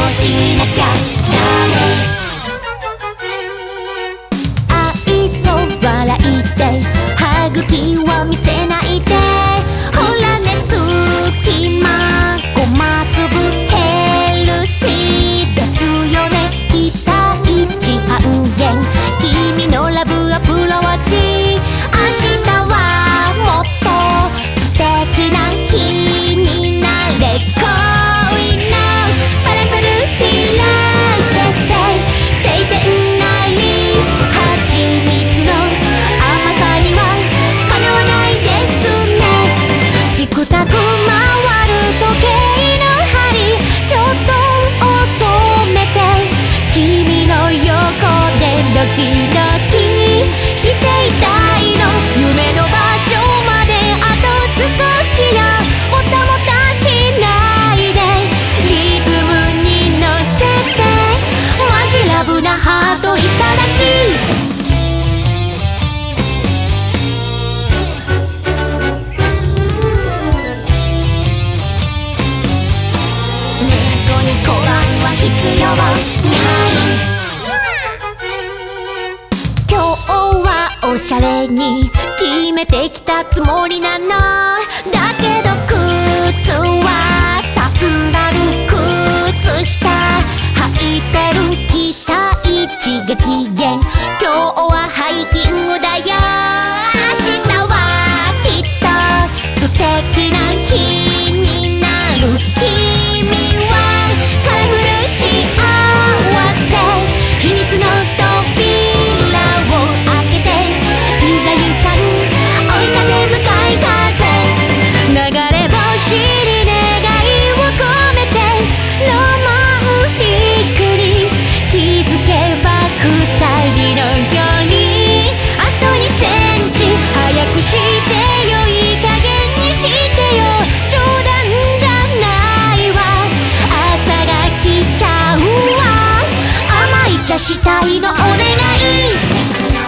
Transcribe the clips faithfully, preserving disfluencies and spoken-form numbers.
しなきゃダメ。愛想笑いで歯茎は見せないで、ほらね隙間ごま粒ヘルシーですよね。期待値半減、君のラブアプローチ、明日はもっと素敵な日になれ。恋のパラソル開けて晴天なり、蜂蜜の甘さにはかなわないですね。チクタク回る時計の針、ちょっと遅めて君の横でドキドキしていたいの。夢の場所まであと少しや、もたもたしないでリズムに乗せて、マジラブなハートいただき。猫にコランは必要ない。今日はおしゃれに決めてきたつもりなの。だけど靴はサンダル靴下履いてる、期待値激減。今日はハイキングだよ。明日はきっと素敵な日になる。君はカラフル幸せ、秘密の扉を開けて、いざ行かん追い風向かい風、流れ星に願いを込めて、ロマンティックに気づけば二人の距離あとにセンチ早くしてよ、いい加減にしてよ、冗談じゃないわ、朝が来ちゃうわ、甘い茶したいのお願い。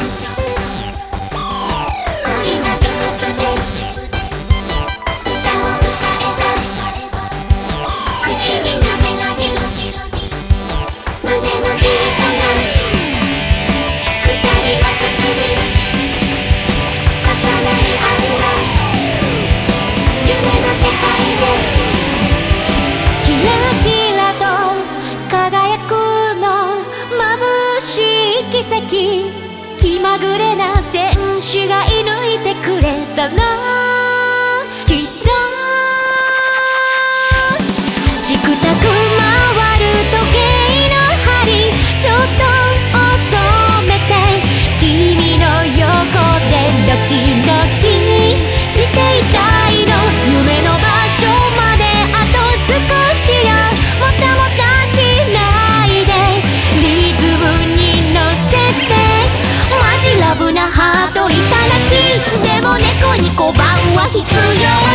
気まぐれな天使が射抜いてくれたのきっと。チクタク回る時計の針、ちょっと遅めて君の横でドキドキしていたいの。夢の場所まであと少しや、もたもたしないでリズムに乗せて、マジラブなハートいただき。でも猫に小判は必要